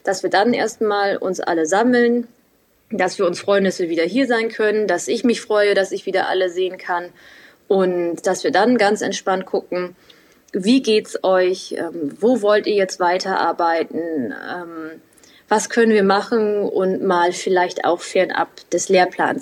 dass wir dann erstmal uns alle sammeln, dass wir uns freuen, dass wir wieder hier sein können, dass ich mich freue, dass ich wieder alle sehen kann und dass wir dann ganz entspannt gucken, wie geht's euch, wo wollt ihr jetzt weiterarbeiten, was können wir machen und mal vielleicht auch fernab des Lehrplans.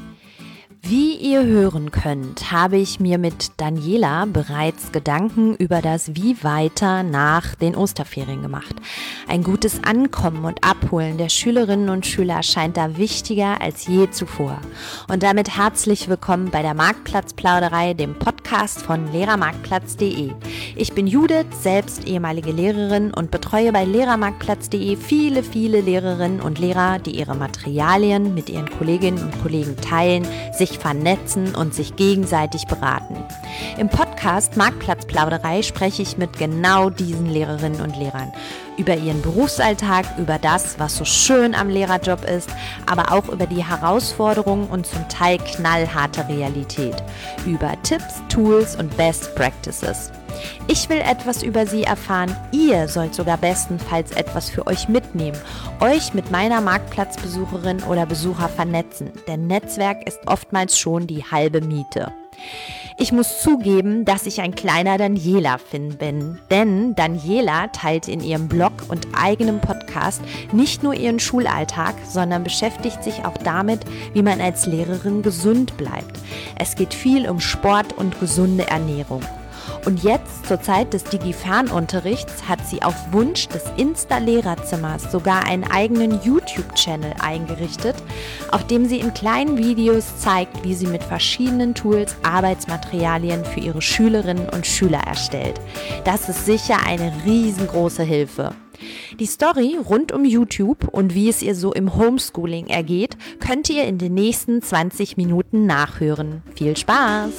Wie ihr hören könnt, habe ich mir mit Daniela bereits Gedanken über das Wie weiter nach den Osterferien gemacht. Ein gutes Ankommen und Abholen der Schülerinnen und Schüler scheint da wichtiger als je zuvor. Und damit herzlich willkommen bei der Marktplatzplauderei, dem Podcast von lehrermarktplatz.de. Ich bin Judith, selbst ehemalige Lehrerin und betreue bei lehrermarktplatz.de viele Lehrerinnen und Lehrer, die ihre Materialien mit ihren Kolleginnen und Kollegen teilen, sich vernetzen und sich gegenseitig beraten. Im Podcast Marktplatzplauderei spreche ich mit genau diesen Lehrerinnen und Lehrern über ihren Berufsalltag, über das, was so schön am Lehrerjob ist, aber auch über die Herausforderungen und zum Teil knallharte Realität, über Tipps, Tools und Best Practices. Ich will etwas über sie erfahren, ihr sollt sogar bestenfalls etwas für euch mitnehmen, euch mit meiner Marktplatzbesucherin oder Besucher vernetzen, denn Netzwerk ist oftmals schon die halbe Miete. Ich muss zugeben, dass ich ein kleiner Daniela-Fan bin, denn Daniela teilt in ihrem Blog und eigenem Podcast nicht nur ihren Schulalltag, sondern beschäftigt sich auch damit, wie man als Lehrerin gesund bleibt. Es geht viel um Sport und gesunde Ernährung. Und jetzt, zur Zeit des Digi-Fernunterrichts, hat sie auf Wunsch des Insta-Lehrerzimmers sogar einen eigenen YouTube-Channel eingerichtet, auf dem sie in kleinen Videos zeigt, wie sie mit verschiedenen Tools Arbeitsmaterialien für ihre Schülerinnen und Schüler erstellt. Das ist sicher eine riesengroße Hilfe. Die Story rund um YouTube und wie es ihr so im Homeschooling ergeht, könnt ihr in den nächsten 20 Minuten nachhören. Viel Spaß!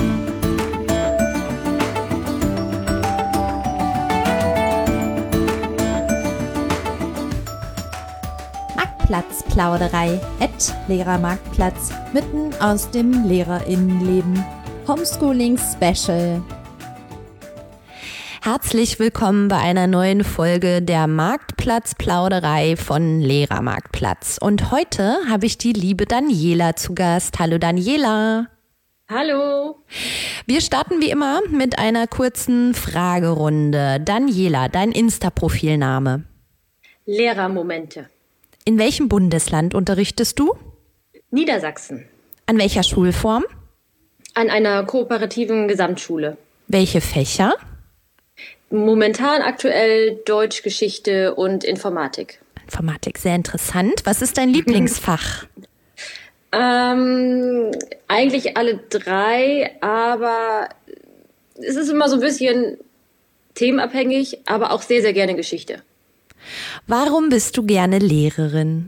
Marktplatzplauderei @Lehrermarktplatz mitten aus dem LehrerInnenleben. Homeschooling Special. Herzlich willkommen bei einer neuen Folge der Marktplatzplauderei von Lehrermarktplatz. Und heute habe ich die liebe Daniela zu Gast. Hallo Daniela. Hallo. Wir starten wie immer mit einer kurzen Fragerunde. Daniela, dein Insta-Profilname? Lehrermomente. In welchem Bundesland unterrichtest du? Niedersachsen. An welcher Schulform? An einer kooperativen Gesamtschule. Welche Fächer? Momentan aktuell Deutsch, Geschichte und Informatik. Informatik, sehr interessant. Was ist dein Lieblingsfach? Eigentlich alle drei, aber es ist immer so ein bisschen themenabhängig, aber auch sehr, sehr gerne Geschichte. Warum bist du gerne Lehrerin?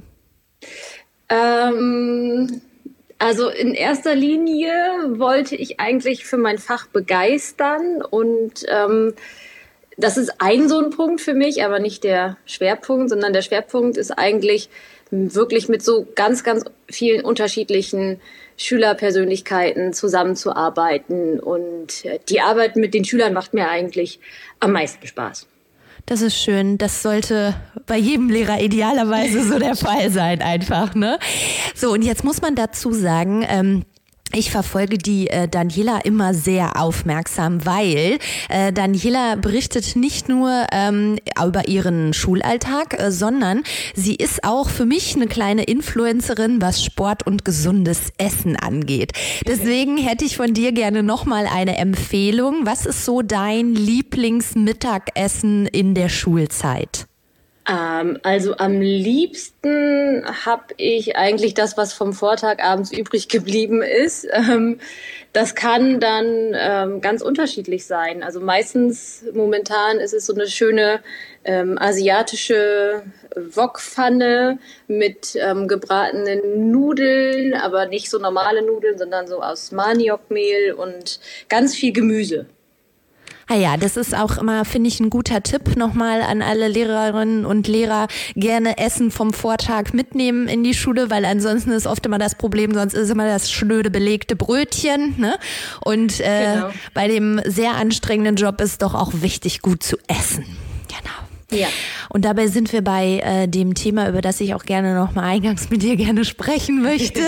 Also in erster Linie wollte ich eigentlich für mein Fach begeistern und das ist so ein Punkt für mich, aber nicht der Schwerpunkt, sondern der Schwerpunkt ist eigentlich wirklich mit so ganz, ganz vielen unterschiedlichen Schülerpersönlichkeiten zusammenzuarbeiten und die Arbeit mit den Schülern macht mir eigentlich am meisten Spaß. Das ist schön. Das sollte bei jedem Lehrer idealerweise so der Fall sein einfach, ne? So, und jetzt muss man dazu sagen, ich verfolge die Daniela immer sehr aufmerksam, weil Daniela berichtet nicht nur über ihren Schulalltag, sondern sie ist auch für mich eine kleine Influencerin, was Sport und gesundes Essen angeht. Deswegen hätte ich von dir gerne nochmal eine Empfehlung. Was ist so dein Lieblingsmittagessen in der Schulzeit? Also am liebsten habe ich eigentlich das, was vom Vortag abends übrig geblieben ist. Das kann dann ganz unterschiedlich sein. Also meistens momentan ist es so eine schöne asiatische Wokpfanne mit gebratenen Nudeln, aber nicht so normale Nudeln, sondern so aus Maniokmehl und ganz viel Gemüse. Ah ja, das ist auch immer, finde ich, ein guter Tipp nochmal an alle Lehrerinnen und Lehrer. Gerne Essen vom Vortag mitnehmen in die Schule, weil ansonsten ist oft immer das Problem, sonst ist immer das schnöde belegte Brötchen, ne? Und genau. Bei dem sehr anstrengenden Job ist doch auch wichtig, gut zu essen. Genau. Ja. Und dabei sind wir bei dem Thema, über das ich auch gerne noch mal eingangs mit dir gerne sprechen möchte.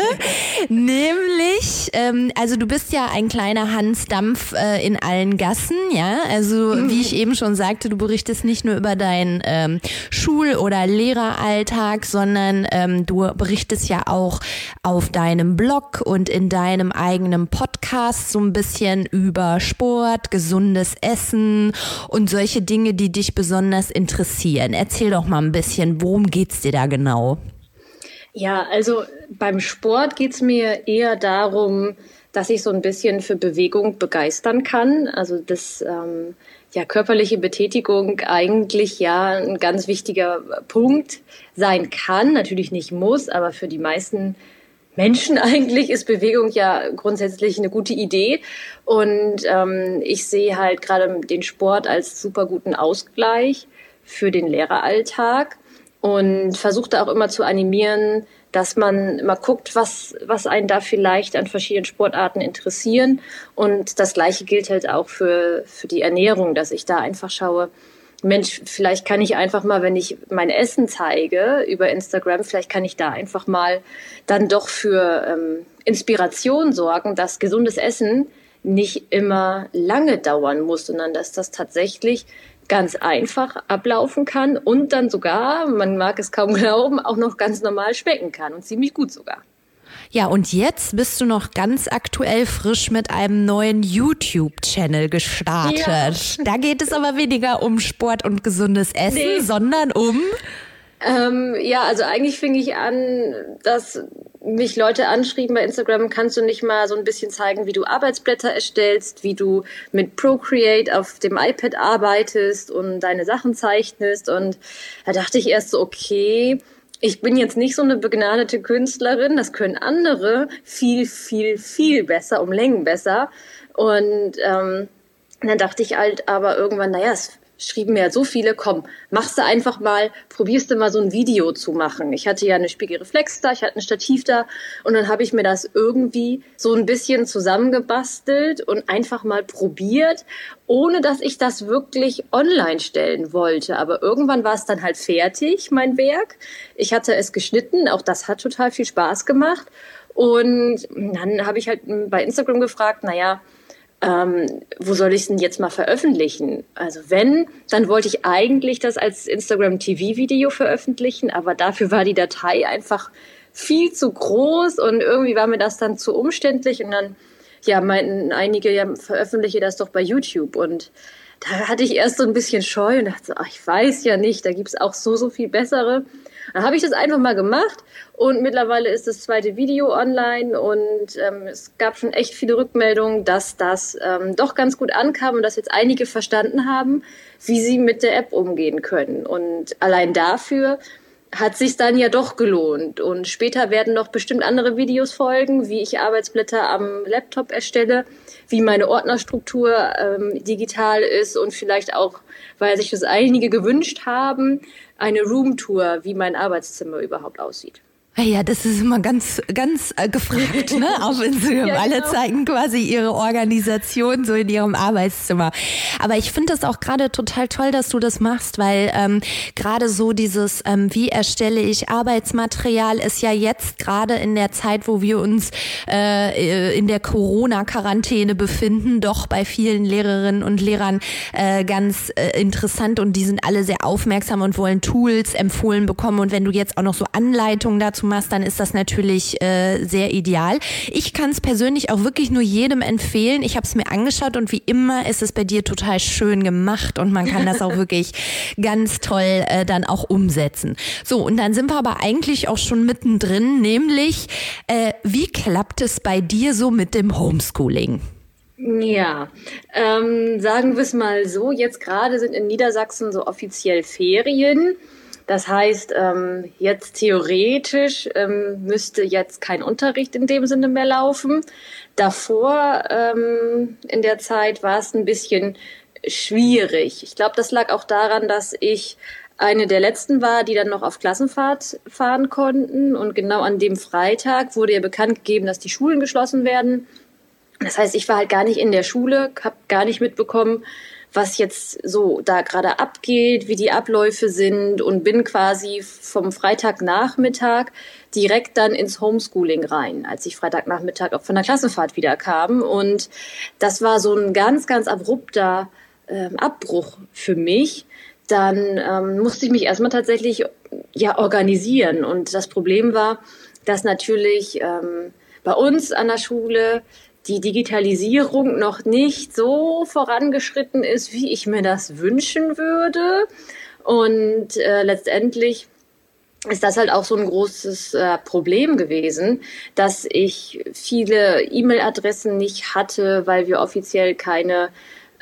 Nämlich, also du bist ja ein kleiner Hans Dampf in allen Gassen, ja. Also wie ich eben schon sagte, du berichtest nicht nur über deinen Schul- oder Lehreralltag, sondern du berichtest ja auch auf deinem Blog und in deinem eigenen Podcast so ein bisschen über Sport, gesundes Essen und solche Dinge, die dich besonders interessieren. Erzähl doch mal ein bisschen, worum geht's dir da genau? Ja, also beim Sport geht's mir eher darum, dass ich so ein bisschen für Bewegung begeistern kann. Also dass körperliche Betätigung eigentlich ja ein ganz wichtiger Punkt sein kann. Natürlich nicht muss, aber für die meisten Menschen eigentlich ist Bewegung ja grundsätzlich eine gute Idee. Und ich sehe halt gerade den Sport als super guten Ausgleich für den Lehreralltag und versuche da auch immer zu animieren, dass man immer guckt, was einen da vielleicht an verschiedenen Sportarten interessieren. Und das Gleiche gilt halt auch für die Ernährung, dass ich da einfach schaue, Mensch, vielleicht kann ich einfach mal, wenn ich mein Essen zeige über Instagram, vielleicht kann ich da einfach mal dann doch für Inspiration sorgen, dass gesundes Essen nicht immer lange dauern muss, sondern dass das tatsächlich ganz einfach ablaufen kann und dann sogar, man mag es kaum glauben, auch noch ganz normal schmecken kann und ziemlich gut sogar. Ja, und jetzt bist du noch ganz aktuell frisch mit einem neuen YouTube-Channel gestartet. Ja. Da geht es aber weniger um Sport und gesundes Essen, sondern um... Also eigentlich fing ich an, dass mich Leute anschrieben bei Instagram, kannst du nicht mal so ein bisschen zeigen, wie du Arbeitsblätter erstellst, wie du mit Procreate auf dem iPad arbeitest und deine Sachen zeichnest. Und da dachte ich erst so, okay, ich bin jetzt nicht so eine begnadete Künstlerin, das können andere viel, viel, viel besser, um Längen besser. Und dann dachte ich halt aber irgendwann, es schrieben mir ja so viele, komm, machst du einfach mal, probierst du mal so ein Video zu machen. Ich hatte ja eine Spiegelreflex da, ich hatte ein Stativ da und dann habe ich mir das irgendwie so ein bisschen zusammengebastelt und einfach mal probiert, ohne dass ich das wirklich online stellen wollte. Aber irgendwann war es dann halt fertig, mein Werk. Ich hatte es geschnitten, auch das hat total viel Spaß gemacht. Und dann habe ich halt bei Instagram gefragt, wo soll ich es denn jetzt mal veröffentlichen? Also dann wollte ich eigentlich das als Instagram-TV-Video veröffentlichen, aber dafür war die Datei einfach viel zu groß und irgendwie war mir das dann zu umständlich und dann, meinten einige, veröffentliche das doch bei YouTube und da hatte ich erst so ein bisschen Scheu und dachte so, ich weiß ja nicht, da gibt's auch so viel bessere. Dann habe ich das einfach mal gemacht und mittlerweile ist das zweite Video online und es gab schon echt viele Rückmeldungen, dass das doch ganz gut ankam und dass jetzt einige verstanden haben, wie sie mit der App umgehen können. Und allein dafür hat sich's dann ja doch gelohnt. Und später werden noch bestimmt andere Videos folgen, wie ich Arbeitsblätter am Laptop erstelle, wie meine Ordnerstruktur digital ist und vielleicht auch, weil sich das einige gewünscht haben, eine Roomtour, wie mein Arbeitszimmer überhaupt aussieht. Ja, das ist immer ganz gefragt, ne? Auf Instagram. Ja, alle zeigen quasi ihre Organisation so in ihrem Arbeitszimmer. Aber ich finde das auch gerade total toll, dass du das machst, weil gerade so dieses, wie erstelle ich Arbeitsmaterial, ist ja jetzt gerade in der Zeit, wo wir uns in der Corona-Quarantäne befinden, doch bei vielen Lehrerinnen und Lehrern ganz interessant und die sind alle sehr aufmerksam und wollen Tools empfohlen bekommen. Und wenn du jetzt auch noch so Anleitungen dazu machst, dann ist das natürlich sehr ideal. Ich kann es persönlich auch wirklich nur jedem empfehlen. Ich habe es mir angeschaut und wie immer ist es bei dir total schön gemacht und man kann das auch wirklich ganz toll dann auch umsetzen. So, und dann sind wir aber eigentlich auch schon mittendrin, nämlich wie klappt es bei dir so mit dem Homeschooling? Ja, sagen wir es mal so, jetzt gerade sind in Niedersachsen so offiziell Ferien. Das heißt, jetzt theoretisch müsste jetzt kein Unterricht in dem Sinne mehr laufen. Davor in der Zeit war es ein bisschen schwierig. Ich glaube, das lag auch daran, dass ich eine der letzten war, die dann noch auf Klassenfahrt fahren konnten. Und genau an dem Freitag wurde ja bekannt gegeben, dass die Schulen geschlossen werden. Das heißt, ich war halt gar nicht in der Schule, habe gar nicht mitbekommen, was jetzt so da gerade abgeht, wie die Abläufe sind und bin quasi vom Freitagnachmittag direkt dann ins Homeschooling rein, als ich Freitagnachmittag auch von der Klassenfahrt wieder kam. Und das war so ein ganz, ganz abrupter Abbruch für mich. Dann musste ich mich erstmal tatsächlich organisieren. Und das Problem war, dass natürlich bei uns an der Schule die Digitalisierung noch nicht so vorangeschritten ist, wie ich mir das wünschen würde. Und letztendlich ist das halt auch so ein großes Problem gewesen, dass ich viele E-Mail-Adressen nicht hatte, weil wir offiziell keine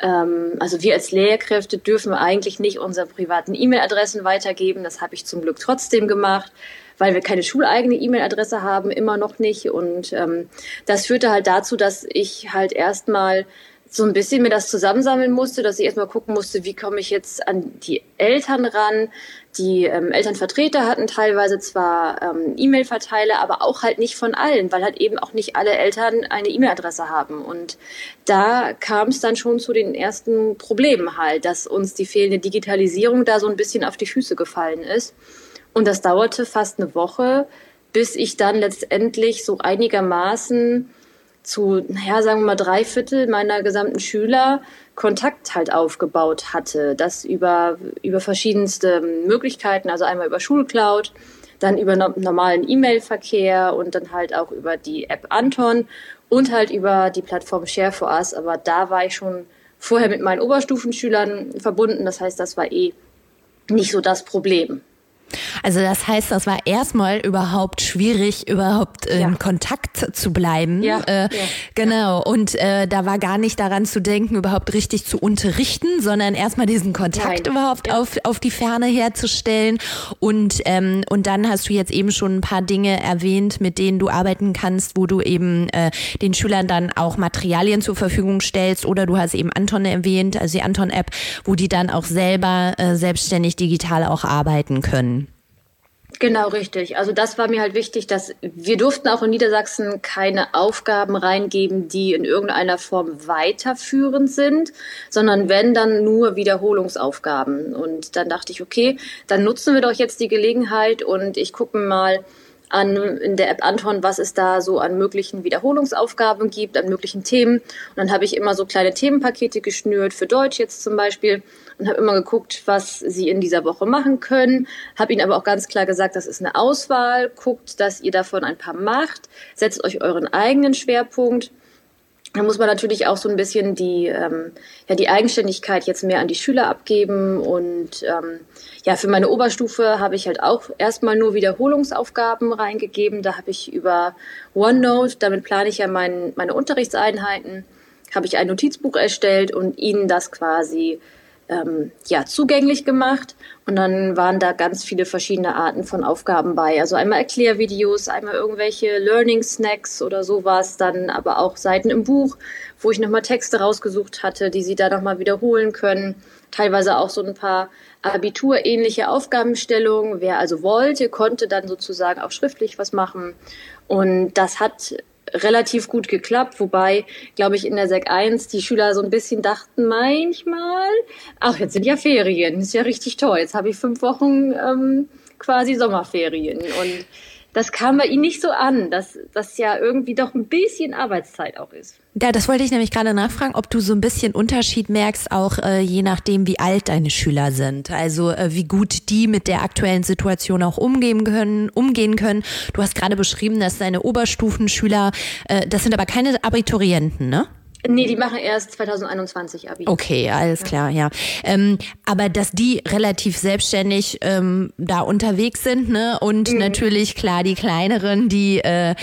also wir als Lehrkräfte dürfen eigentlich nicht unsere privaten E-Mail-Adressen weitergeben. Das habe ich zum Glück trotzdem gemacht, weil wir keine schuleigene E-Mail-Adresse haben, immer noch nicht. Und das führte halt dazu, dass ich halt erstmal so ein bisschen mir das zusammensammeln musste, dass ich erstmal gucken musste, wie komme ich jetzt an die Eltern ran. Die Elternvertreter hatten teilweise zwar E-Mail-Verteiler, aber auch halt nicht von allen, weil halt eben auch nicht alle Eltern eine E-Mail-Adresse haben. Und da kam es dann schon zu den ersten Problemen halt, dass uns die fehlende Digitalisierung da so ein bisschen auf die Füße gefallen ist. Und das dauerte fast eine Woche, bis ich dann letztendlich so einigermaßen zu, sagen wir mal 3/4 meiner gesamten Schüler Kontakt halt aufgebaut hatte. Das über verschiedenste Möglichkeiten, also einmal über Schulcloud, dann über normalen E-Mail-Verkehr und dann halt auch über die App Anton und halt über die Plattform Share for Us. Aber da war ich schon vorher mit meinen Oberstufenschülern verbunden. Das heißt, das war nicht so das Problem. Also das heißt, das war erstmal überhaupt schwierig, in Kontakt zu bleiben. Genau. Und da war gar nicht daran zu denken, überhaupt richtig zu unterrichten, sondern erstmal diesen Kontakt überhaupt auf die Ferne herzustellen. Und dann hast du jetzt eben schon ein paar Dinge erwähnt, mit denen du arbeiten kannst, wo du eben den Schülern dann auch Materialien zur Verfügung stellst. Oder du hast eben Anton erwähnt, also die Anton-App, wo die dann auch selber selbstständig digital auch arbeiten können. Genau, richtig. Also das war mir halt wichtig, dass wir durften auch in Niedersachsen keine Aufgaben reingeben, die in irgendeiner Form weiterführend sind, sondern wenn, dann nur Wiederholungsaufgaben. Und dann dachte ich, okay, dann nutzen wir doch jetzt die Gelegenheit und ich gucke mal an in der App Anton, was es da so an möglichen Wiederholungsaufgaben gibt, an möglichen Themen. Und dann habe ich immer so kleine Themenpakete geschnürt, für Deutsch jetzt zum Beispiel, und habe immer geguckt, was sie in dieser Woche machen können. Habe ihnen aber auch ganz klar gesagt, das ist eine Auswahl. Guckt, dass ihr davon ein paar macht. Setzt euch euren eigenen Schwerpunkt. Da muss man natürlich auch so ein bisschen die Eigenständigkeit jetzt mehr an die Schüler abgeben. Und für meine Oberstufe habe ich halt auch erstmal nur Wiederholungsaufgaben reingegeben. Da habe ich über OneNote, damit plane ich ja meine Unterrichtseinheiten, habe ich ein Notizbuch erstellt und ihnen das quasi zugänglich gemacht. Und dann waren da ganz viele verschiedene Arten von Aufgaben bei. Also einmal Erklärvideos, einmal irgendwelche Learning-Snacks oder sowas, dann aber auch Seiten im Buch, wo ich nochmal Texte rausgesucht hatte, die sie da nochmal wiederholen können. Teilweise auch so ein paar abiturähnliche Aufgabenstellungen. Wer also wollte, konnte dann sozusagen auch schriftlich was machen. Und das hat relativ gut geklappt, wobei, glaube ich, in der Sek 1 die Schüler so ein bisschen dachten manchmal, ach, jetzt sind ja Ferien, ist ja richtig toll, jetzt habe ich 5 Wochen quasi Sommerferien und das kam bei ihnen nicht so an, dass das ja irgendwie doch ein bisschen Arbeitszeit auch ist. Ja, das wollte ich nämlich gerade nachfragen, ob du so ein bisschen Unterschied merkst, auch je nachdem, wie alt deine Schüler sind. Also wie gut die mit der aktuellen Situation auch umgehen können. Du hast gerade beschrieben, dass deine Oberstufenschüler, das sind aber keine Abiturienten, ne? Nee, die machen erst 2021 Abi. Okay, alles klar, ja. Aber dass die relativ selbstständig da unterwegs sind, ne? Und natürlich, klar, die Kleineren, die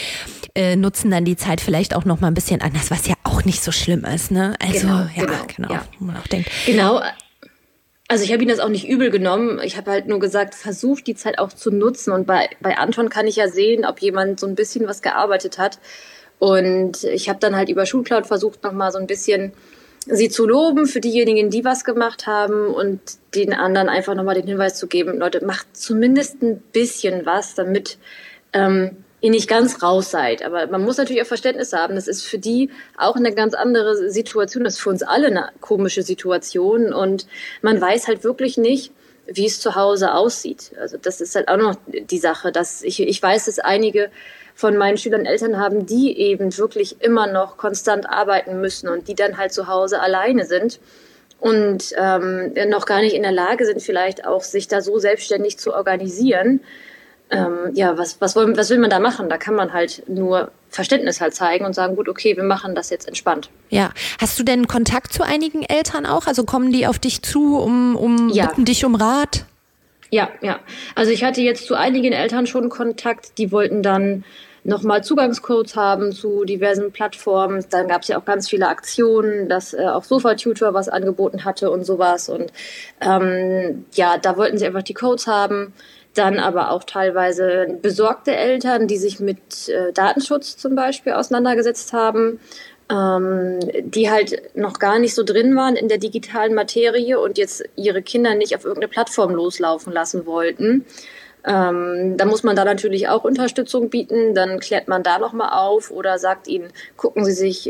nutzen dann die Zeit vielleicht auch noch mal ein bisschen anders, was ja auch nicht so schlimm ist, ne? Also, genau. Wo man auch denkt. Genau. Also ich habe ihnen das auch nicht übel genommen. Ich habe halt nur gesagt, versucht die Zeit auch zu nutzen. Und bei Anton kann ich ja sehen, ob jemand so ein bisschen was gearbeitet hat. Und ich habe dann halt über Schulcloud versucht, nochmal so ein bisschen sie zu loben für diejenigen, die was gemacht haben und den anderen einfach nochmal den Hinweis zu geben, Leute, macht zumindest ein bisschen was, damit ihr nicht ganz raus seid. Aber man muss natürlich auch Verständnis haben. Das ist für die auch eine ganz andere Situation. Das ist für uns alle eine komische Situation. Und man weiß halt wirklich nicht, wie es zu Hause aussieht. Also das ist halt auch noch die Sache, dass ich weiß, dass einige von meinen Schülern Eltern haben, die eben wirklich immer noch konstant arbeiten müssen und die dann halt zu Hause alleine sind und noch gar nicht in der Lage sind, vielleicht auch sich da so selbstständig zu organisieren. Was will man da machen? Da kann man halt nur Verständnis halt zeigen und sagen, gut, okay, wir machen das jetzt entspannt. Ja. Hast du denn Kontakt zu einigen Eltern auch? Also kommen die auf dich zu, bitten dich um Rat? Ja. Also ich hatte jetzt zu einigen Eltern schon Kontakt, die wollten dann nochmal Zugangscodes haben zu diversen Plattformen. Dann gab es ja auch ganz viele Aktionen, dass auch Sofa-Tutor was angeboten hatte und sowas. Und da wollten sie einfach die Codes haben. Dann aber auch teilweise besorgte Eltern, die sich mit Datenschutz zum Beispiel auseinandergesetzt haben, die halt noch gar nicht so drin waren in der digitalen Materie und jetzt ihre Kinder nicht auf irgendeine Plattform loslaufen lassen wollten. Da muss man da natürlich auch Unterstützung bieten. Dann klärt man da nochmal auf oder sagt ihnen, gucken Sie sich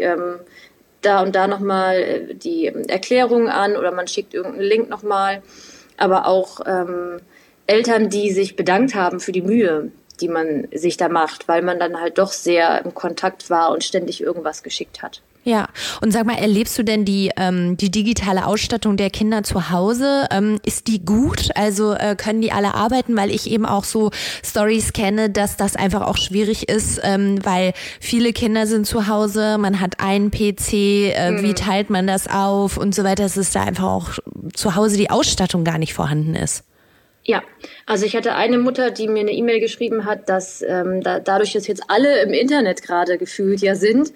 da und da nochmal die Erklärung an oder man schickt irgendeinen Link nochmal. Aber auch Eltern, die sich bedankt haben für die Mühe, die man sich da macht, weil man dann halt doch sehr im Kontakt war und ständig irgendwas geschickt hat. Ja, und sag mal, erlebst du denn die digitale Ausstattung der Kinder zu Hause? Ist die gut? Also können die alle arbeiten? Weil ich eben auch so Stories kenne, dass das einfach auch schwierig ist, weil viele Kinder sind zu Hause, man hat einen PC, wie teilt man das auf und so weiter, dass es da einfach auch zu Hause die Ausstattung gar nicht vorhanden ist. Ja, also ich hatte eine Mutter, die mir eine E-Mail geschrieben hat, dass dadurch, dass jetzt alle im Internet gerade gefühlt ja sind,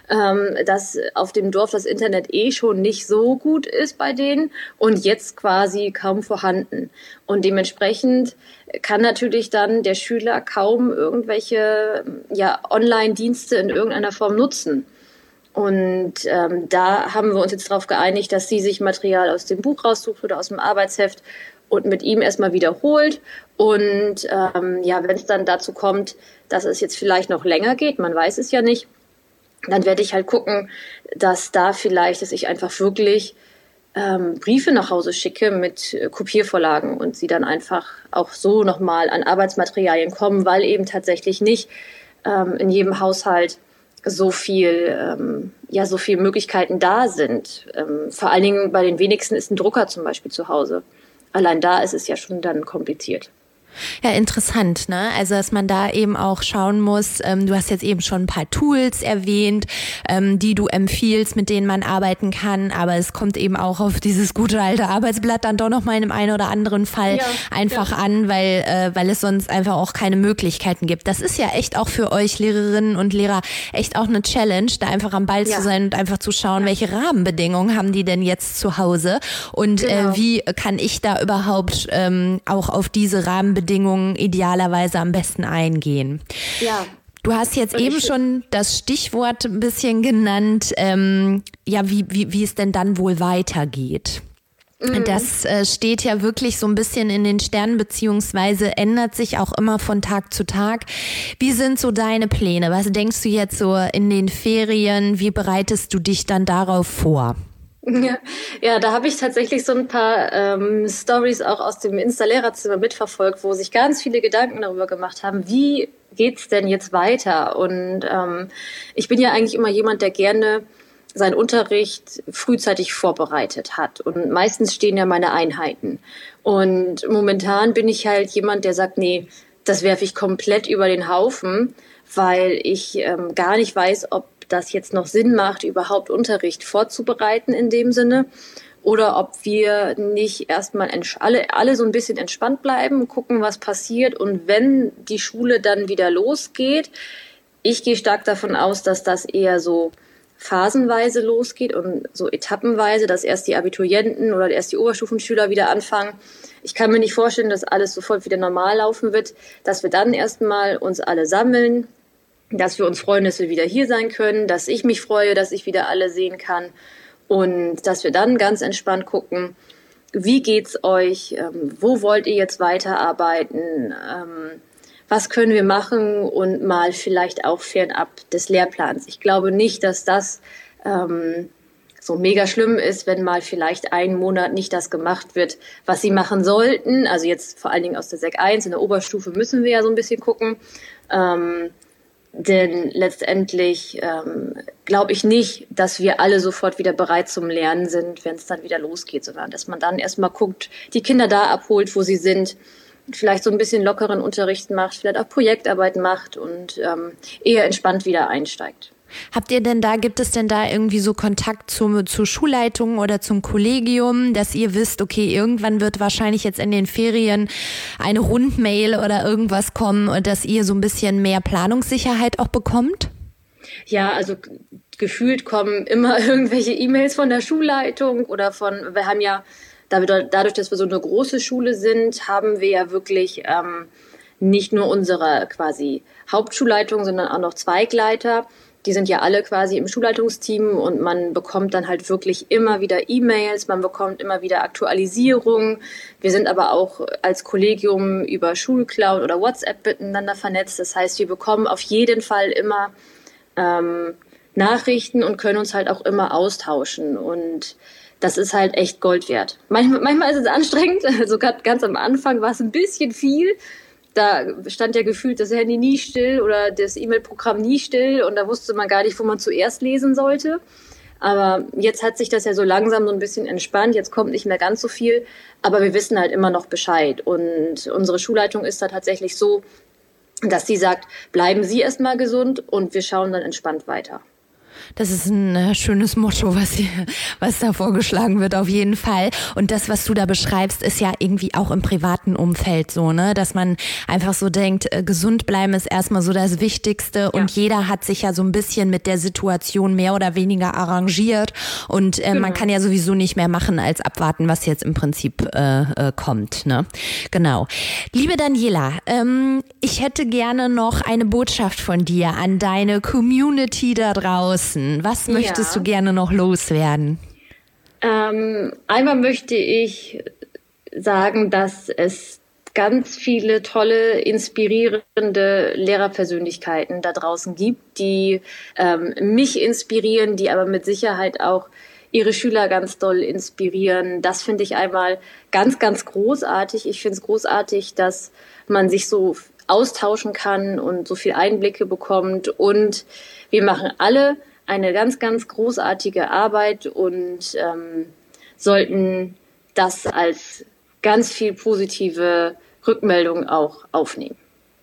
dass auf dem Dorf das Internet schon nicht so gut ist bei denen und jetzt quasi kaum vorhanden. Und dementsprechend kann natürlich dann der Schüler kaum irgendwelche Online-Dienste in irgendeiner Form nutzen. Und da haben wir uns jetzt darauf geeinigt, dass sie sich Material aus dem Buch raussucht oder aus dem Arbeitsheft und mit ihm erstmal wiederholt. Und wenn es dann dazu kommt, dass es jetzt vielleicht noch länger geht, man weiß es ja nicht, dann werde ich halt gucken, dass ich einfach wirklich Briefe nach Hause schicke mit Kopiervorlagen und sie dann einfach auch so nochmal an Arbeitsmaterialien kommen, weil eben tatsächlich nicht in jedem Haushalt so viel Möglichkeiten da sind. Vor allen Dingen bei den wenigsten ist ein Drucker zum Beispiel zu Hause. Allein da ist es ja schon dann kompliziert. Ja, interessant, ne? Also, dass man da eben auch schauen muss, du hast jetzt eben schon ein paar Tools erwähnt, die du empfiehlst, mit denen man arbeiten kann, aber es kommt eben auch auf dieses gute alte Arbeitsblatt dann doch noch mal in dem einen oder anderen Fall an, weil es sonst einfach auch keine Möglichkeiten gibt. Das ist ja echt auch für euch Lehrerinnen und Lehrer echt auch eine Challenge, da einfach am Ball zu sein und einfach zu schauen, welche Rahmenbedingungen haben die denn jetzt zu Hause und wie kann ich da überhaupt auch auf diese Rahmenbedingungen idealerweise am besten eingehen. Ja. Du hast jetzt eben schon das Stichwort ein bisschen genannt, wie es denn dann wohl weitergeht. Das steht ja wirklich so ein bisschen in den Sternen, beziehungsweise ändert sich auch immer von Tag zu Tag. Wie sind so deine Pläne? Was denkst du jetzt so in den Ferien? Wie bereitest du dich dann darauf vor? Ja, da habe ich tatsächlich so ein paar Stories auch aus dem Insta-Lehrerzimmer mitverfolgt, wo sich ganz viele Gedanken darüber gemacht haben, wie geht's denn jetzt weiter? Und ich bin ja eigentlich immer jemand, der gerne seinen Unterricht frühzeitig vorbereitet hat. Und meistens stehen ja meine Einheiten. Und momentan bin ich halt jemand, der sagt, nee, das werfe ich komplett über den Haufen, weil ich gar nicht weiß, ob das jetzt noch Sinn macht, überhaupt Unterricht vorzubereiten in dem Sinne oder ob wir nicht erstmal alle so ein bisschen entspannt bleiben, gucken, was passiert und wenn die Schule dann wieder losgeht, ich gehe stark davon aus, dass das eher so phasenweise losgeht und so etappenweise, dass erst die Abiturienten oder erst die Oberstufenschüler wieder anfangen. Ich kann mir nicht vorstellen, dass alles sofort wieder normal laufen wird, dass wir dann erstmal uns alle sammeln, dass wir uns freuen, dass wir wieder hier sein können, dass ich mich freue, dass ich wieder alle sehen kann und dass wir dann ganz entspannt gucken, wie geht's euch, wo wollt ihr jetzt weiterarbeiten, was können wir machen und mal vielleicht auch fernab des Lehrplans. Ich glaube nicht, dass das so mega schlimm ist, wenn mal vielleicht einen Monat nicht das gemacht wird, was sie machen sollten. Also jetzt vor allen Dingen aus der Sek 1, in der Oberstufe müssen wir ja so ein bisschen gucken. Denn letztendlich glaube ich nicht, dass wir alle sofort wieder bereit zum Lernen sind, wenn es dann wieder losgeht, sondern dass man dann erstmal guckt, die Kinder da abholt, wo sie sind, vielleicht so ein bisschen lockeren Unterricht macht, vielleicht auch Projektarbeit macht und eher entspannt wieder einsteigt. Gibt es denn da irgendwie so Kontakt zur Schulleitung oder zum Kollegium, dass ihr wisst, okay, irgendwann wird wahrscheinlich jetzt in den Ferien eine Rundmail oder irgendwas kommen und dass ihr so ein bisschen mehr Planungssicherheit auch bekommt? Ja, also gefühlt kommen immer irgendwelche E-Mails von der Schulleitung oder wir haben ja, dadurch, dass wir so eine große Schule sind, haben wir ja wirklich nicht nur unsere quasi Hauptschulleitung, sondern auch noch Zweigleiter. Die sind ja alle quasi im Schulleitungsteam und man bekommt dann halt wirklich immer wieder E-Mails, man bekommt immer wieder Aktualisierungen. Wir sind aber auch als Kollegium über Schulcloud oder WhatsApp miteinander vernetzt. Das heißt, wir bekommen auf jeden Fall immer Nachrichten und können uns halt auch immer austauschen. Und das ist halt echt Gold wert. Manchmal ist es anstrengend, also ganz am Anfang war es ein bisschen viel. Da stand ja gefühlt das Handy nie still oder das E-Mail-Programm nie still und da wusste man gar nicht, wo man zuerst lesen sollte. Aber jetzt hat sich das ja so langsam so ein bisschen entspannt, jetzt kommt nicht mehr ganz so viel, aber wir wissen halt immer noch Bescheid. Und unsere Schulleitung ist da tatsächlich so, dass sie sagt, bleiben Sie erstmal gesund und wir schauen dann entspannt weiter. Das ist ein schönes Motto, was da vorgeschlagen wird, auf jeden Fall. Und das, was du da beschreibst, ist ja irgendwie auch im privaten Umfeld so, ne, dass man einfach so denkt, gesund bleiben ist erstmal so das Wichtigste. Ja. Und jeder hat sich ja so ein bisschen mit der Situation mehr oder weniger arrangiert. Und man kann ja sowieso nicht mehr machen, als abwarten, was jetzt im Prinzip kommt, ne? Genau. Liebe Daniela, ich hätte gerne noch eine Botschaft von dir an deine Community da draußen. Was möchtest du gerne noch loswerden? Einmal möchte ich sagen, dass es ganz viele tolle, inspirierende Lehrerpersönlichkeiten da draußen gibt, die mich inspirieren, die aber mit Sicherheit auch ihre Schüler ganz doll inspirieren. Das finde ich einmal ganz, ganz großartig. Ich finde es großartig, dass man sich so austauschen kann und so viel Einblicke bekommt. Und wir machen alle eine ganz, ganz großartige Arbeit und sollten das als ganz viel positive Rückmeldung auch aufnehmen.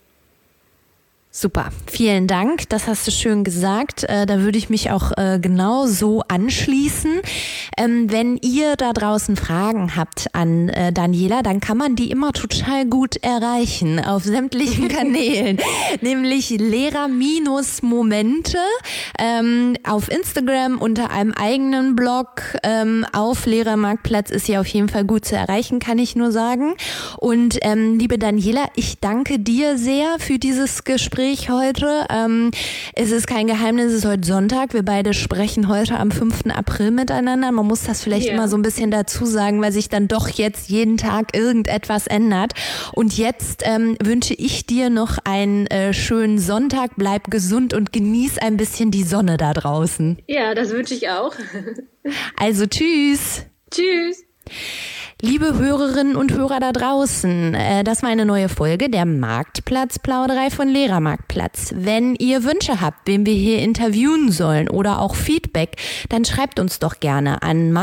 Super, vielen Dank, das hast du schön gesagt. Da würde ich mich auch genau so anschließen. Wenn ihr da draußen Fragen habt an Daniela, dann kann man die immer total gut erreichen auf sämtlichen Kanälen, nämlich Lehrer-Momente auf Instagram unter einem eigenen Blog. Auf Lehrermarktplatz ist sie auf jeden Fall gut zu erreichen, kann ich nur sagen. Und liebe Daniela, ich danke dir sehr für dieses Gespräch heute. Es ist kein Geheimnis, es ist heute Sonntag. Wir beide sprechen heute am 5. April miteinander. Man muss das vielleicht immer so ein bisschen dazu sagen, weil sich dann doch jetzt jeden Tag irgendetwas ändert. Und jetzt wünsche ich dir noch einen schönen Sonntag. Bleib gesund und genieß ein bisschen die Sonne da draußen. Ja, das wünsche ich auch. Also tschüss. Tschüss. Liebe Hörerinnen und Hörer da draußen, das war eine neue Folge der Marktplatz-Plauderei von Lehrermarktplatz. Wenn ihr Wünsche habt, wen wir hier interviewen sollen oder auch Feedback, dann schreibt uns doch gerne an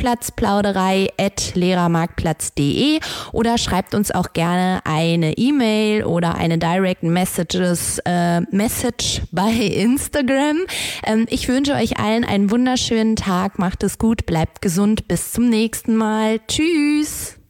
marktplatzplauderei@lehrermarktplatz.de oder schreibt uns auch gerne eine E-Mail oder eine Direct Message bei Instagram. Ich wünsche euch allen einen wunderschönen Tag, macht es gut, bleibt gesund, bis zum nächsten Mal. Tschüss!